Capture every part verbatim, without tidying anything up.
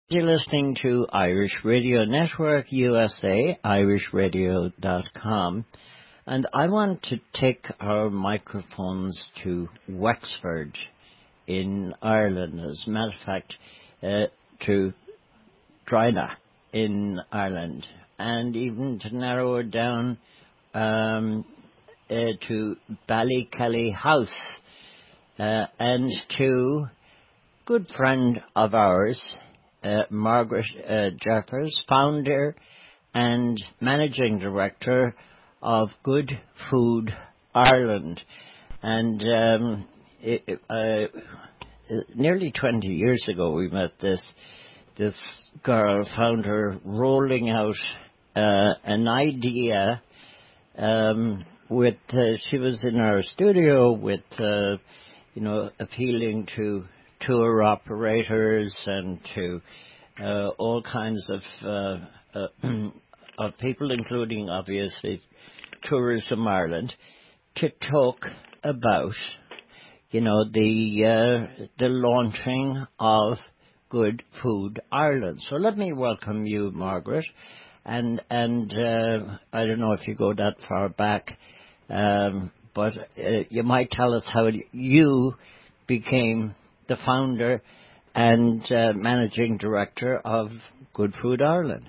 You're listening to Irish Radio Network U S A, irish radio dot com, and I want to take our microphones to Wexford in Ireland, as a matter of fact, uh, to Drogheda in Ireland, and even to narrow it down um, uh, to Ballykelly House, uh, and to a good friend of ours, Uh, Margaret uh, Jeffers, founder and managing director of Good Food Ireland. And um, it, it, uh, nearly twenty years ago we met this this girl, found her rolling out uh, an idea um, with, uh, she was in our studio with, uh, you know, appealing to tour operators and to uh, all kinds of uh, uh, of people, including obviously Tourism Ireland, to talk about, you know, the uh, the launching of Good Food Ireland. So let me welcome you, Margaret, and and uh, I don't know if you go that far back, um, but uh, you might tell us how you became the founder and uh, managing director of Good Food Ireland.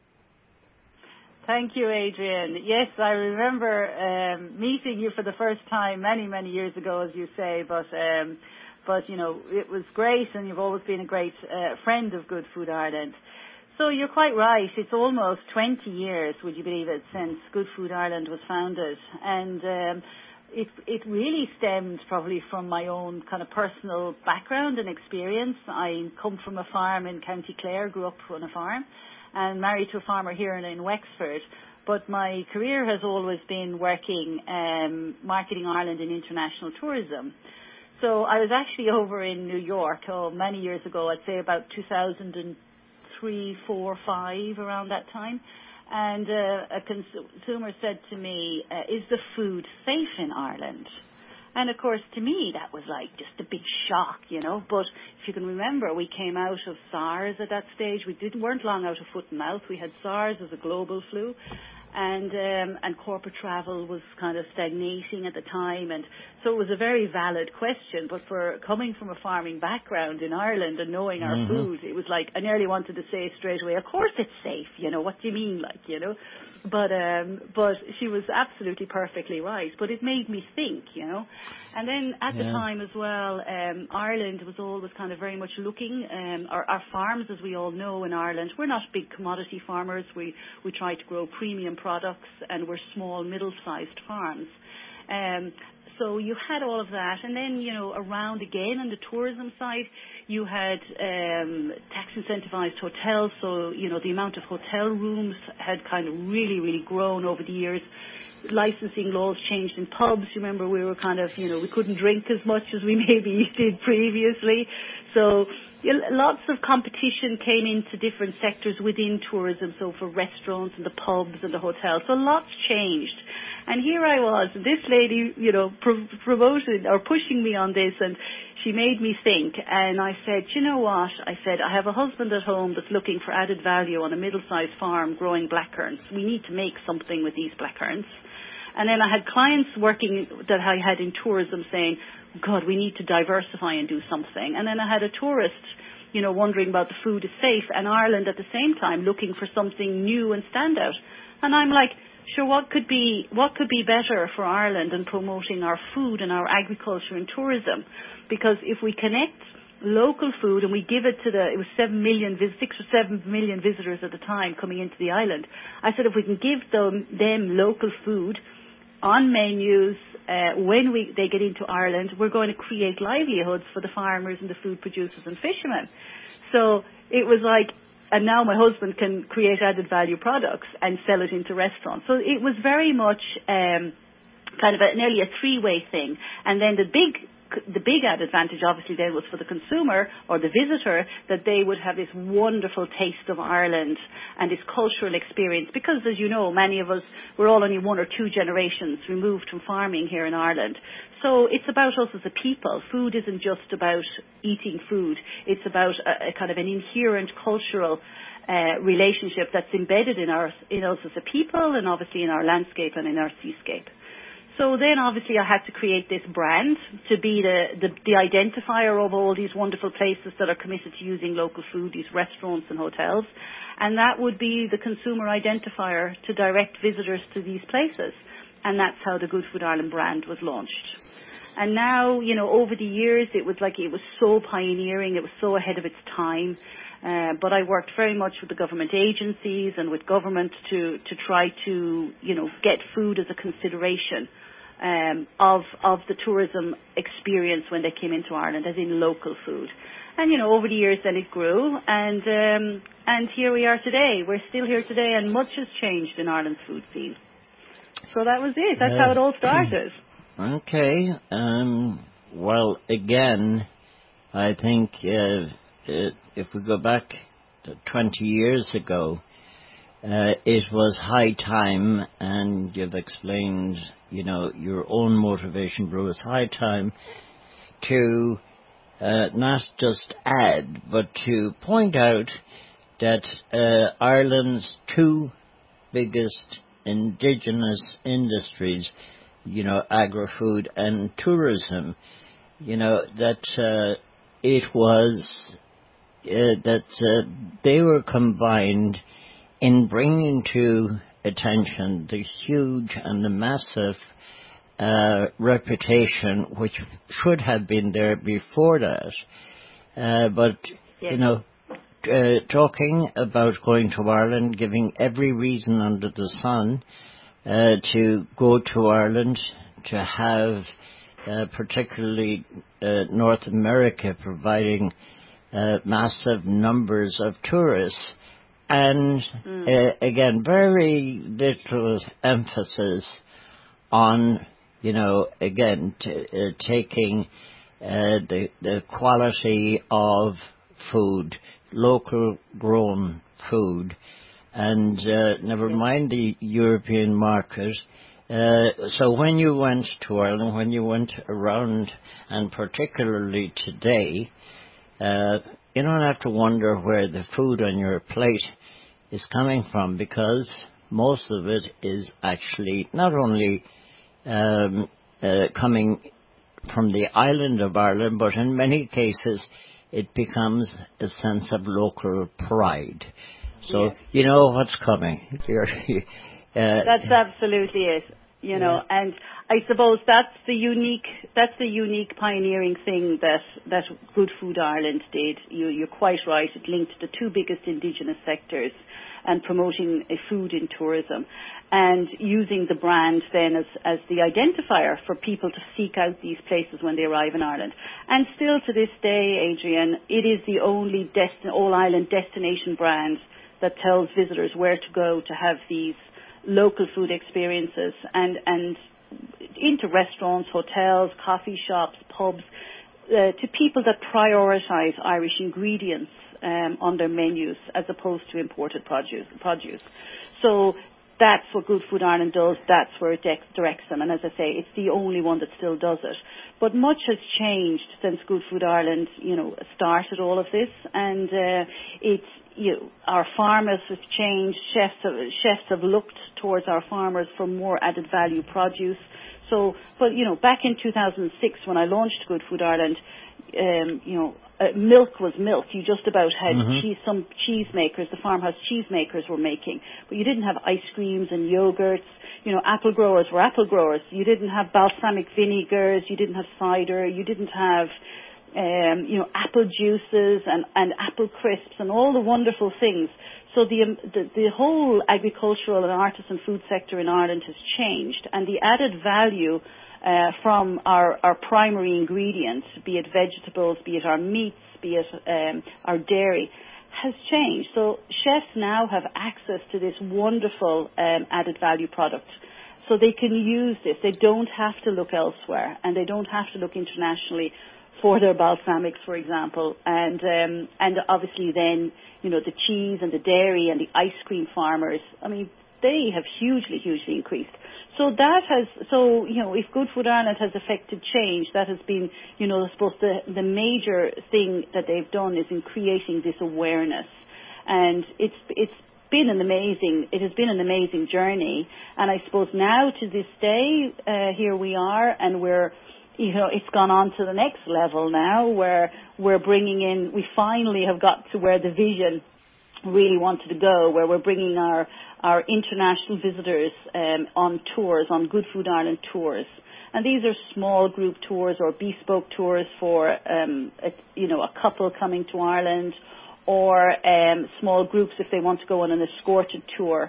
Thank you, Adrian. Yes, I remember um, meeting you for the first time many, many years ago, as you say, but, um, but you know, it was great, and you've always been a great uh, friend of Good Food Ireland. So you're quite right. It's almost twenty years, would you believe it, since Good Food Ireland was founded. And um, It, it really stemmed probably from my own kind of personal background and experience. I come from a farm in County Clare, grew up on a farm, and married to a farmer here in, in Wexford. But my career has always been working um, marketing Ireland in international tourism. So I was actually over in New York oh, many years ago, I'd say about two thousand three, four, five, around that time. And uh, a consumer said to me, uh, is the food safe in Ireland? And of course, to me, that was like just a big shock, you know. But if you can remember, we came out of SARS at that stage. We didn't weren't long out of foot and mouth. We had SARS as a global flu. And um, and corporate travel was kind of stagnating at the time. And so it was a very valid question. But for coming from a farming background in Ireland and knowing our Mm-hmm. food, it was like I nearly wanted to say straight away, of course it's safe, you know, what do you mean, like, you know. But um, but she was absolutely perfectly right. But it made me think, you know. And then at Yeah. the time as well, um, Ireland was always kind of very much looking, um, our, our farms, as we all know in Ireland, we're not big commodity farmers. We, we try to grow premium products, and we're small, middle-sized farms. Um, so you had all of that. And then, you know, around again on the tourism side, you had um, tax incentivized hotels. So, you know, the amount of hotel rooms had kind of really, really grown over the years. Licensing laws changed in pubs. You remember we were kind of, you know, we couldn't drink as much as we maybe did previously. So you know, lots of competition came into different sectors within tourism, so for restaurants and the pubs and the hotels. So lots changed. And here I was, this lady, you know, pro- promoting or pushing me on this, and she made me think. And I said, you know what? I said, I have a husband at home that's looking for added value on a middle-sized farm growing blackcurrants. We need to make something with these blackcurrants. And then I had clients working that I had in tourism saying, God, we need to diversify and do something. And then I had a tourist, you know, wondering about the food is safe, and Ireland at the same time looking for something new and standout. And I'm like, sure, what could be what could be better for Ireland than promoting our food and our agriculture and tourism? Because if we connect local food and we give it to the, it was seven million, six or seven million visitors at the time coming into the island. I said, if we can give them, them local food on menus uh, when we they get into Ireland, we're going to create livelihoods for the farmers and the food producers and fishermen. So it was like, and now my husband can create added value products and sell it into restaurants. So it was very much um, kind of a, nearly a three-way thing. And then the big the big added advantage obviously then was for the consumer or the visitor, that they would have this wonderful taste of Ireland and this cultural experience, because as you know, many of us, we're all only one or two generations removed from farming here in Ireland. So it's about us as a people. Food isn't just about eating food. It's about a, a kind of an inherent cultural uh, relationship that's embedded in, our, in us as a people, and obviously in our landscape and in our seascape. So then obviously I had to create this brand to be the, the, the identifier of all these wonderful places that are committed to using local food, these restaurants and hotels. And that would be the consumer identifier to direct visitors to these places. And that's how the Good Food Ireland brand was launched. And now, you know, over the years, it was like it was so pioneering, it was so ahead of its time. Uh, but I worked very much with the government agencies and with government to, to try to, you know, get food as a consideration um, of of the tourism experience when they came into Ireland, as in local food. And, you know, over the years then it grew, and um, and here we are today. We're still here today, and much has changed in Ireland's food scene. So that was it. That's uh, how it all started. Okay. Um, well, again, I think uh, it, if we go back to twenty years ago, uh, it was high time, and you've explained, you know, your own motivation, but it was high time to uh, not just add, but to point out that uh, Ireland's two biggest indigenous industries, you know, agri-food and tourism, you know, that uh, it was, uh, that uh, they were combined in bringing to attention the huge and the massive uh, reputation which should have been there before that. Uh, but, yes. you know, uh, talking about going to Ireland, giving every reason under the sun uh, to go to Ireland, to have uh, particularly uh, North America providing uh, massive numbers of tourists, and mm. uh, again, very little emphasis on, you know, again, t- uh, taking uh, the, the quality of food, local grown food, and uh, never mind the European market. Uh, so when you went to Ireland, when you went around, and particularly today, uh, you don't have to wonder where the food on your plate is coming from, because most of it is actually not only um, uh, coming from the island of Ireland, but in many cases it becomes a sense of local pride. So yes. you know what's coming. uh, that's absolutely it. You know, yeah. and I suppose that's the unique, that's the unique pioneering thing that, that Good Food Ireland did. You, you're quite right. It linked the two biggest indigenous sectors and promoting a food in tourism, and using the brand then as, as the identifier for people to seek out these places when they arrive in Ireland. And still to this day, Adrian, it is the only desti- all-island destination brand that tells visitors where to go to have these local food experiences, and, and into restaurants, hotels, coffee shops, pubs, uh, to people that prioritise Irish ingredients um, on their menus as opposed to imported produce. produce. So that's what Good Food Ireland does. That's where it directs them. And as I say, it's the only one that still does it. But much has changed since Good Food Ireland, you know, started all of this. And uh, it's, you know, our farmers have changed. Chefs have, chefs have looked towards our farmers for more added value produce. So, but, you know, back in two thousand six when I launched Good Food Ireland, um, you know, uh, milk was milk. You just about had mm-hmm. cheese, some cheese makers, the farmhouse cheese makers were making. But you didn't have ice creams and yogurts. You know, apple growers were apple growers. You didn't have balsamic vinegars. You didn't have cider. You didn't have Um, you know, apple juices and, and apple crisps and all the wonderful things. So the, um, the the whole agricultural and artisan food sector in Ireland has changed, and the added value uh, from our, our primary ingredients, be it vegetables, be it our meats, be it um, our dairy, has changed. So chefs now have access to this wonderful um, added value product So they can use this. They don't have to look elsewhere, and they don't have to look internationally for their balsamics, for example. And um, and obviously then, you know, the cheese and the dairy and the ice cream farmers, I mean, they have hugely, hugely increased. So that has, so, you know, if Good Food Ireland has affected change, that has been, you know, I suppose the, the major thing that they've done is in creating this awareness. And it's, it's been an amazing, it has been an amazing journey. And I suppose now to this day, uh, here we are, and we're, you know, it's gone on to the next level now, where we're bringing in, we finally have got to where the vision really wanted to go, where we're bringing our our international visitors um, on tours, on Good Food Ireland tours. And these are small group tours or bespoke tours for, um, a, you know, a couple coming to Ireland, or um, small groups if they want to go on an escorted tour.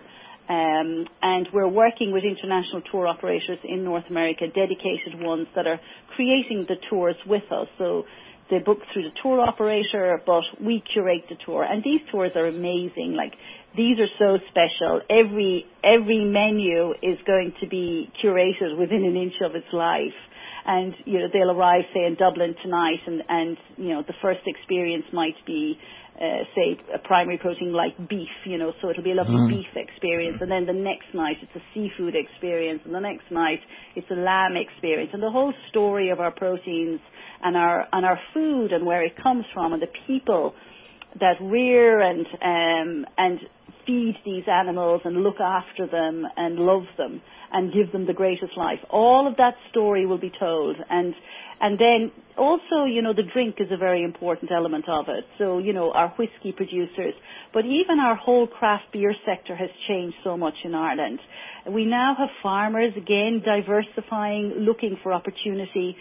Um, and we're working with international tour operators in North America, dedicated ones that are creating the tours with us. So they book through the tour operator, but we curate the tour. And these tours are amazing. Like, these are so special. Every every menu is going to be curated within an inch of its life. And, you know, they'll arrive, say, in Dublin tonight, and, and you know, the first experience might be, uh, say, a primary protein like beef, you know, so it'll be a lovely mm. beef experience. And then the next night it's a seafood experience, and the next night it's a lamb experience. And the whole story of our proteins and our and our food and where it comes from and the people that rear and um, and feed these animals and look after them and love them and give them the greatest life. All of that story will be told. And and then also, you know, the drink is a very important element of it. So, you know, our whiskey producers, but even our whole craft beer sector has changed so much in Ireland. We now have farmers, again, diversifying, looking for opportunity.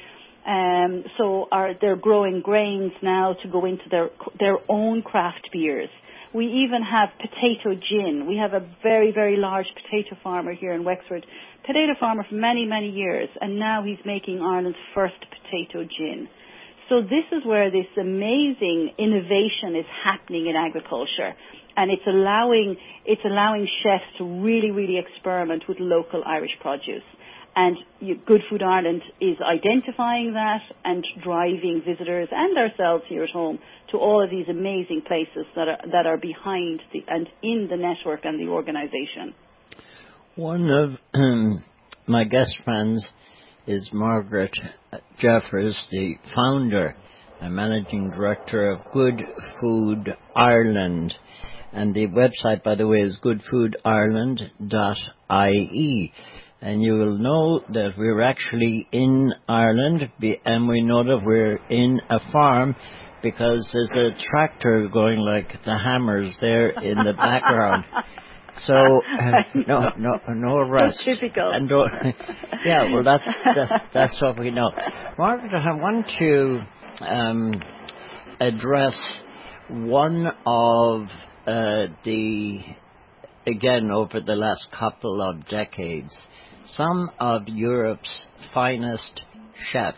Um, so are, they're growing grains now to go into their their own craft beers. We even have potato gin. We have a very, very large potato farmer here in Wexford, potato farmer for many, many years, and now he's making Ireland's first potato gin. So this is where this amazing innovation is happening in agriculture, and it's allowing it's allowing chefs to really, really experiment with local Irish produce. And Good Food Ireland is identifying that and driving visitors and ourselves here at home to all of these amazing places that are that are behind the and in the network and the organisation. One of um, my guest friends is Margaret Jeffers, the founder and managing director of Good Food Ireland. And the website, by the way, is good food ireland dot I E. And you will know that we're actually in Ireland, and we know that we're in a farm because there's a tractor going like the hammers there in the background. So uh, no, no, no rest. So typical. And no, yeah, well, that's that, that's what we know. Margaret, I want to um, address one of uh, the again over the last couple of decades. Some of Europe's finest chefs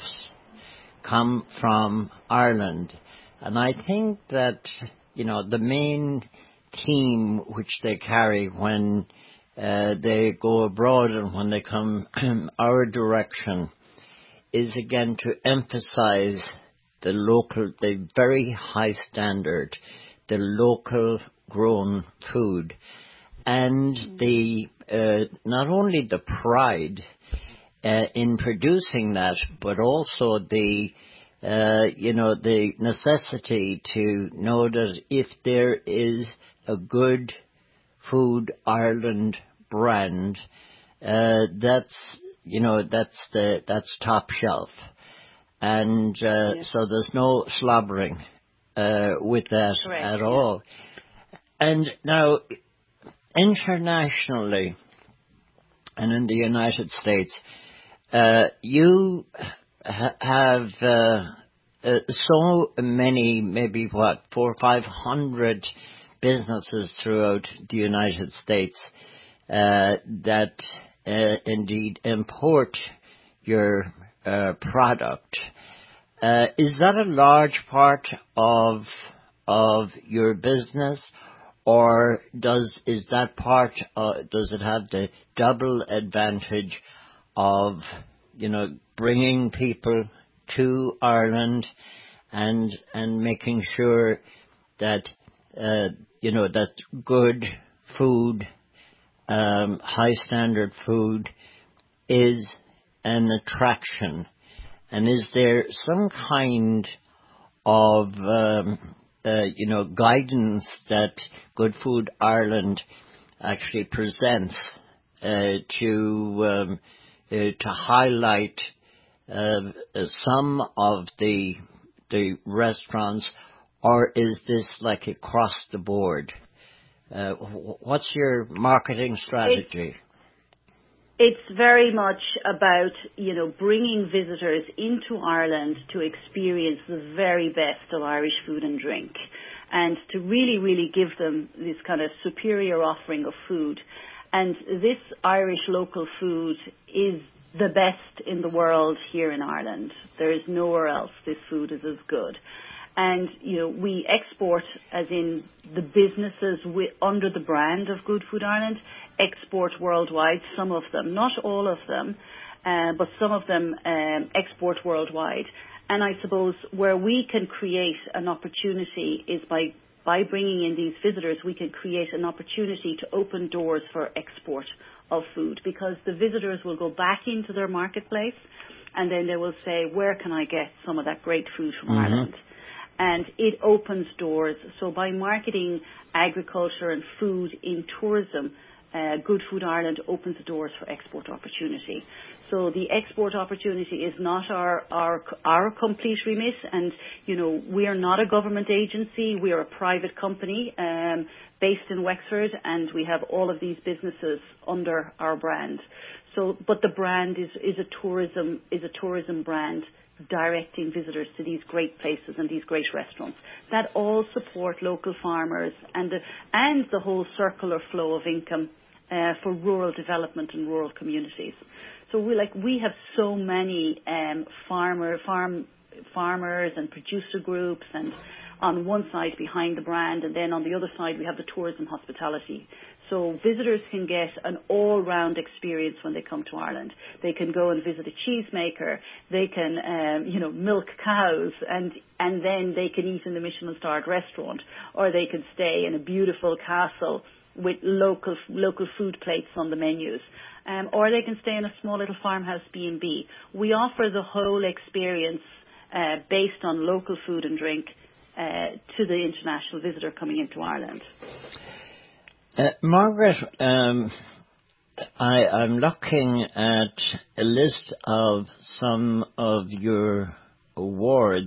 come from Ireland. And I think that, you know, the main theme which they carry when uh, they go abroad and when they come our direction is, again, to emphasize the local, the very high standard, the local grown food. And the uh, not only the pride uh, in producing that, but also the uh, you know the necessity to know that if there is a good Food Ireland brand, uh, that's you know that's the that's top shelf, and uh, yeah. so there's no slobbering uh, with that Correct, at yeah. all. And now, internationally and in the United States, uh, you ha- have uh, uh, so many, maybe what, four or five hundred businesses throughout the United States uh, that uh, indeed import your uh, product. Uh, is that a large part of of your business? or does is that part? Uh, does it have the double advantage of, you know, bringing people to Ireland and and making sure that uh, you know that good food, um, high standard food, is an attraction? And is there some kind of um, uh, you know guidance that Good Food Ireland actually presents uh, to um, uh, to highlight uh, some of the the restaurants, or is this like across the board? Uh, what's your marketing strategy? It's, it's very much about, you know, bringing visitors into Ireland to experience the very best of Irish food and drink, and to really, really give them this kind of superior offering of food. And this Irish local food is the best in the world here in Ireland. There is nowhere else this food is as good. And, you know, we export, as in the businesses we, under the brand of Good Food Ireland, export worldwide, some of them, not all of them, uh, but some of them um, export worldwide. And I suppose where we can create an opportunity is by, by bringing in these visitors, we can create an opportunity to open doors for export of food, because the visitors will go back into their marketplace and then they will say, where can I get some of that great food from mm-hmm. Ireland? And it opens doors. So by marketing agriculture and food in tourism, uh, Good Food Ireland opens the doors for export opportunity. So the export opportunity is not our, our, our complete remit. And, you know, we are not a government agency. We are a private company um, based in Wexford, and we have all of these businesses under our brand. So, but the brand is, is a tourism, is a tourism brand, directing visitors to these great places and these great restaurants that all support local farmers and the, and the whole circular flow of income uh, for rural development and rural communities. So we like we have so many um, farmer farm farmers and producer groups, and on one side behind the brand, and then on the other side we have the tourism hospitality. So visitors can get an all-round experience when they come to Ireland. They can go and visit a cheesemaker. They can, um, you know, milk cows, and and then they can eat in the Michelin-starred restaurant, or they can stay in a beautiful castle with local local food plates on the menus, um, or they can stay in a small little farmhouse B and B. We offer the whole experience uh, based on local food and drink uh, to the international visitor coming into Ireland. Uh, Margaret, um, I, I'm looking at a list of some of your awards,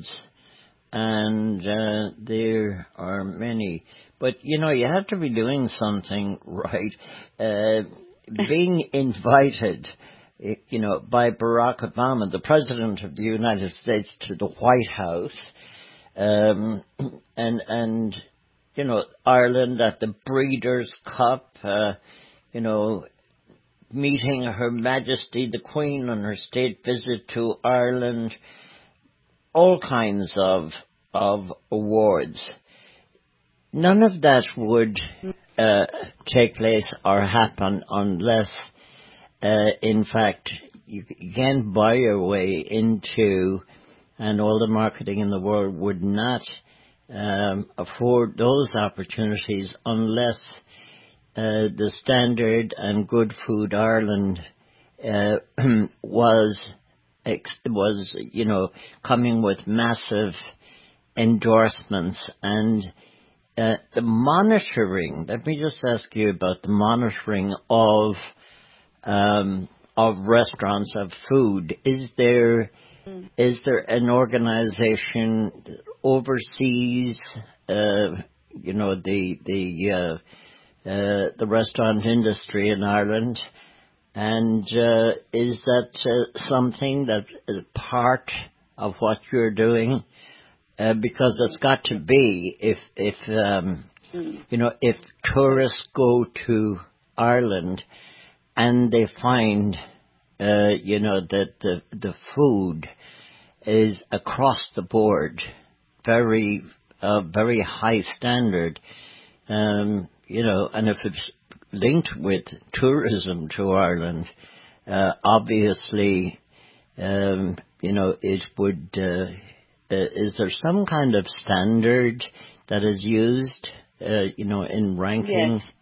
and uh, there are many. But, you know, you have to be doing something right. Uh, being invited, you know, by Barack Obama, the President of the United States, to the White House, um, and and... you know, Ireland at the Breeders' Cup, uh, you know, meeting Her Majesty the Queen on her state visit to Ireland, all kinds of of awards. None of that would uh, take place or happen unless, uh, in fact, you can't buy your way into, and all the marketing in the world would not Um, afford those opportunities unless uh, the Standard and Good Food Ireland uh, was ex- was you know coming with massive endorsements, and uh, the monitoring. Let me just ask you about the monitoring of um, of restaurants, of food. Is there mm. is there an organization oversees, uh, you know, the the uh, uh, the restaurant industry in Ireland, and uh, is that uh, something that is part of what you're doing? Uh, because it's got to be if if um, you know if tourists go to Ireland and they find uh, you know that the the food is across the board very uh, very high standard, Um, you know, and if it's linked with tourism to Ireland, uh, obviously, um, you know, it would, uh, uh, is there some kind of standard that is used, uh, you know, in ranking? Yes.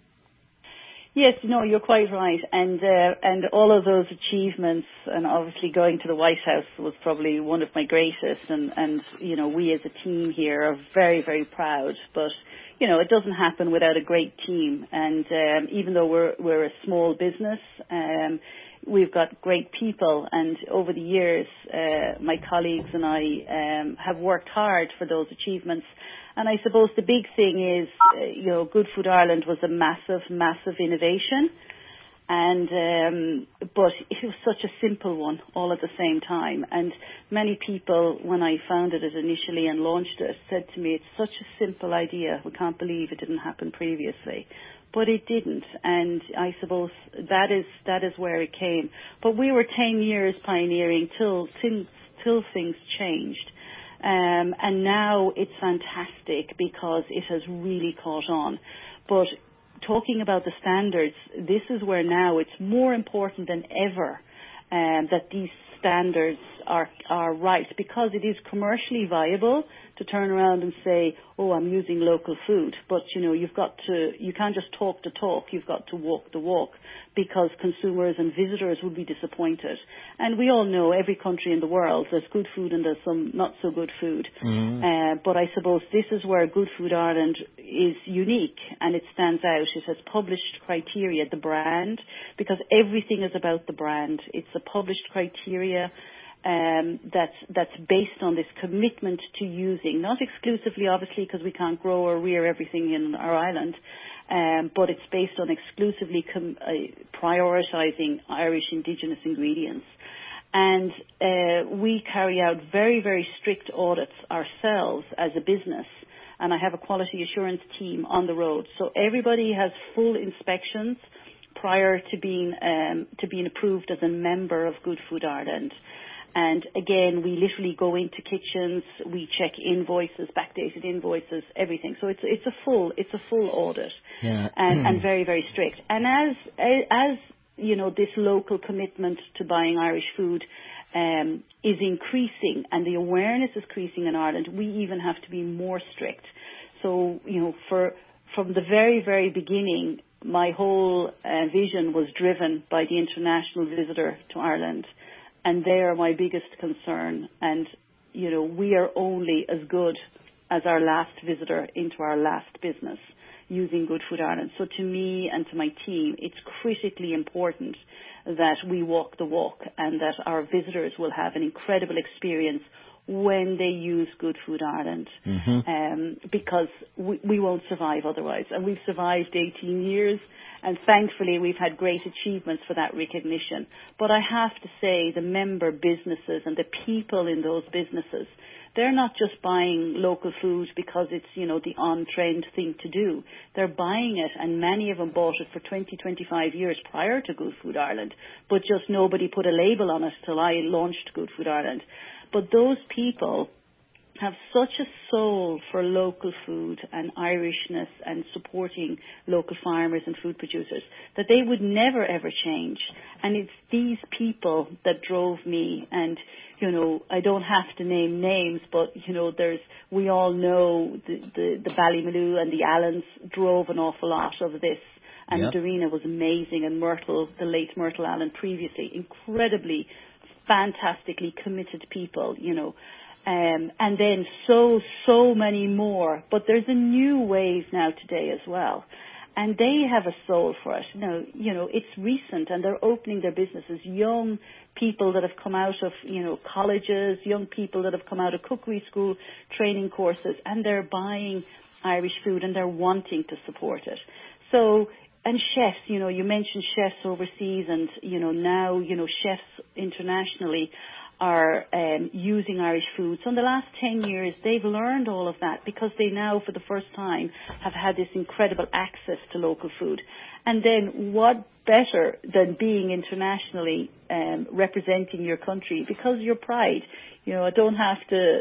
Yes, no, you're quite right, and uh, and all of those achievements, and obviously going to the White House was probably one of my greatest, and and you know we as a team here are very very proud. But you know it doesn't happen without a great team, and um, even though we're we're a small business, um, we've got great people, and over the years, uh, my colleagues and I um, have worked hard for those achievements. And I suppose the big thing is, uh, you know, Good Food Ireland was a massive, massive innovation. And, um, but it was such a simple one all at the same time. And many people, when I founded it initially and launched it, said to me, it's such a simple idea. We can't believe it didn't happen previously. But it didn't. And I suppose that is, that is where it came. But we were ten years pioneering till, till, till things changed. Um, and now it's fantastic because it has really caught on. But talking about the standards, this is where now it's more important than ever um, that these standards are are right, because it is commercially viable to turn around and say, oh, I'm using local food. But, you know, you've got to, you can't just talk the talk, you've got to walk the walk, because consumers and visitors would be disappointed. And we all know every country in the world, there's good food and there's some not so good food. Mm-hmm. Uh, but I suppose this is where Good Food Ireland is unique and it stands out. It has published criteria, the brand, because everything is about the brand. It's a published criteria Um, that's that's based on this commitment to using, not exclusively, obviously, because we can't grow or rear everything in our island, um, but it's based on exclusively com- uh, prioritising Irish indigenous ingredients. And uh, we carry out very, very strict audits ourselves as a business, and I have a quality assurance team on the road. So everybody has full inspections prior to being um, to being approved as a member of Good Food Ireland. And again, we literally go into kitchens, we check invoices, backdated invoices, everything. So it's it's a full it's a full audit, yeah. and, and very very strict. And as as you know, this local commitment to buying Irish food um, is increasing, and the awareness is increasing in Ireland, we even have to be more strict. So you know, for from the very very beginning, my whole uh, vision was driven by the international visitor to Ireland. And they are my biggest concern. And, you know, we are only as good as our last visitor into our last business using Good Food Ireland. So to me and to my team, it's critically important that we walk the walk and that our visitors will have an incredible experience when they use Good Food Ireland, mm-hmm. um, because we, we won't survive otherwise. And we've survived eighteen years. And thankfully, we've had great achievements for that recognition. But I have to say, the member businesses and the people in those businesses, they're not just buying local food because it's, you know, the on-trend thing to do. They're buying it, and many of them bought it for twenty, twenty-five years prior to Good Food Ireland. But just nobody put a label on it till I launched Good Food Ireland. But those people have such a soul for local food and Irishness and supporting local farmers and food producers that they would never ever change. And it's these people that drove me. And, you know, I don't have to name names, but, you know, there's, we all know the, the, the Ballymaloo and the Allens drove an awful lot of this. And yep. Darina was amazing, and Myrtle, the late Myrtle Allen previously, incredibly, fantastically committed people, you know. Um, and then so, so many more. But there's a new wave now today as well. And they have a soul for it. Now, you know, it's recent, and they're opening their businesses. Young people that have come out of, you know, colleges, young people that have come out of cookery school training courses, and they're buying Irish food and they're wanting to support it. So, and chefs, you know, you mentioned chefs overseas, and, you know, now, you know, chefs internationally are um, using Irish food. So in the last ten years, they've learned all of that because they now, for the first time, have had this incredible access to local food. And then what better than being internationally um, representing your country because your pride. You know, I don't have to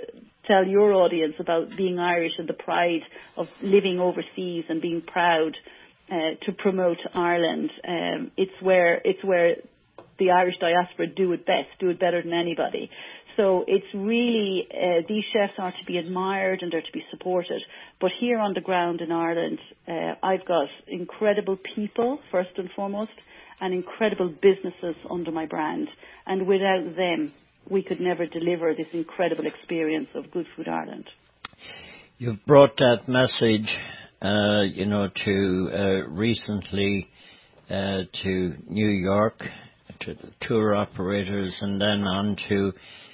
tell your audience about being Irish and the pride of living overseas and being proud uh, to promote Ireland. Um, it's where it's where the Irish diaspora do it best, do it better than anybody. So it's really, uh, these chefs are to be admired and they're to be supported. But here on the ground in Ireland, uh, I've got incredible people, first and foremost, and incredible businesses under my brand. And without them, we could never deliver this incredible experience of Good Food Ireland. You've brought that message, uh, you know, to uh, recently uh, to New York, to the tour operators, and then on to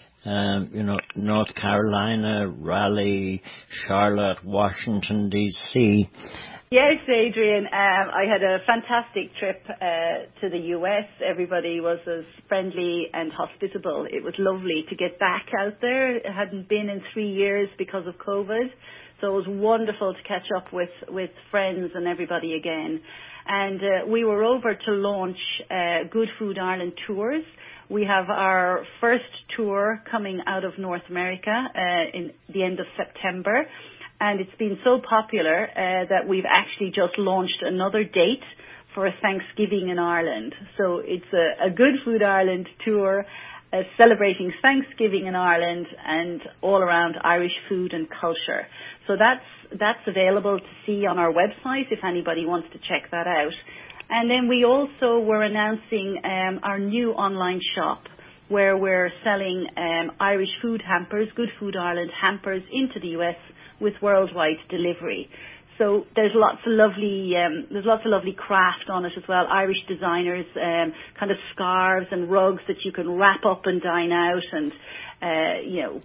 Um, you know, North Carolina, Raleigh, Charlotte, Washington, D C Yes, Adrian, um, I had a fantastic trip uh, to the U S. Everybody was as friendly and hospitable. It was lovely to get back out there. It hadn't been in three years because of COVID. So it was wonderful to catch up with, with friends and everybody again. And uh, we were over to launch uh, Good Food Ireland tours. We have our first tour coming out of North America uh, in the end of September. And it's been so popular uh, that we've actually just launched another date for a Thanksgiving in Ireland. So it's a, a Good Food Ireland tour uh, celebrating Thanksgiving in Ireland and all around Irish food and culture. So that's that's available to see on our website if anybody wants to check that out. And then we also were announcing um, our new online shop where we're selling um, Irish food hampers, Good Food Ireland hampers into the U S with worldwide delivery. So there's lots of lovely, um, there's lots of lovely craft on it as well. Irish designers, um, kind of scarves and rugs that you can wrap up and dine out, and uh, you know,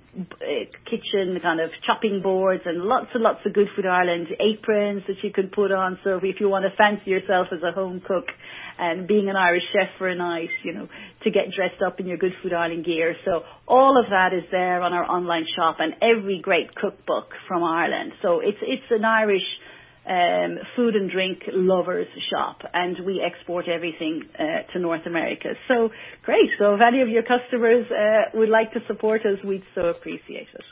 kitchen kind of chopping boards, and lots and lots of Good Food Ireland aprons that you can put on. So if you want to fancy yourself as a home cook and being an Irish chef for a night, you know, to get dressed up in your Good Food Ireland gear. So all of that is there on our online shop, and every great cookbook from Ireland. So it's it's an Irish um, food and drink lovers shop, and we export everything uh, to North America. So great. So if any of your customers uh, would like to support us, we'd so appreciate it.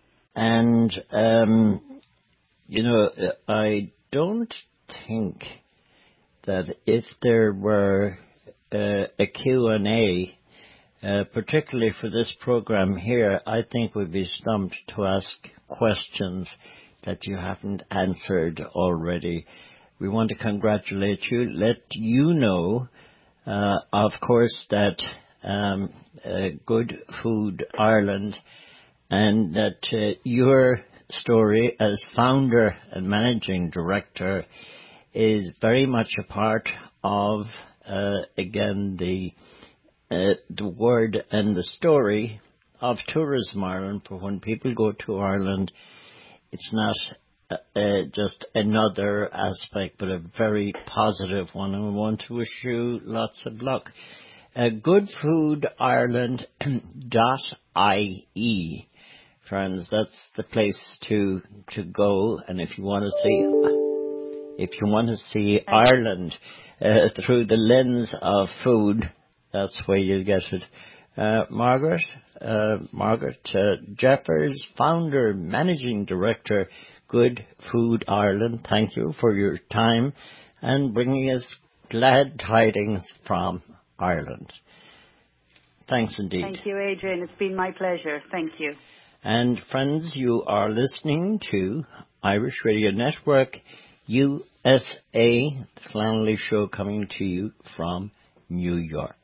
And, um, you know, I don't think that if there were uh, a Q and A, uh, particularly for this program here, I think we'd be stumped to ask questions that you haven't answered already. We want to congratulate you, let you know, uh, of course, that um, uh, Good Food Ireland, and that uh, your story as founder and managing director is very much a part of, uh, again, the uh, the word and the story of Tourism Ireland. For when people go to Ireland, it's not uh, uh, just another aspect, but a very positive one, and we want to wish you lots of luck. Uh, good food ireland dot I E, friends, that's the place to to go, and if you want to see if you want to see Ireland uh, through the lens of food, that's where you'll get it. Uh, Margaret, uh, Margaret uh, Jeffers, founder, managing director, Good Food Ireland. Thank you for your time and bringing us glad tidings from Ireland. Thanks indeed. Thank you, Adrian. It's been my pleasure. Thank you. And friends, you are listening to Irish Radio Network U S A, the Flannelly Show, coming to you from New York.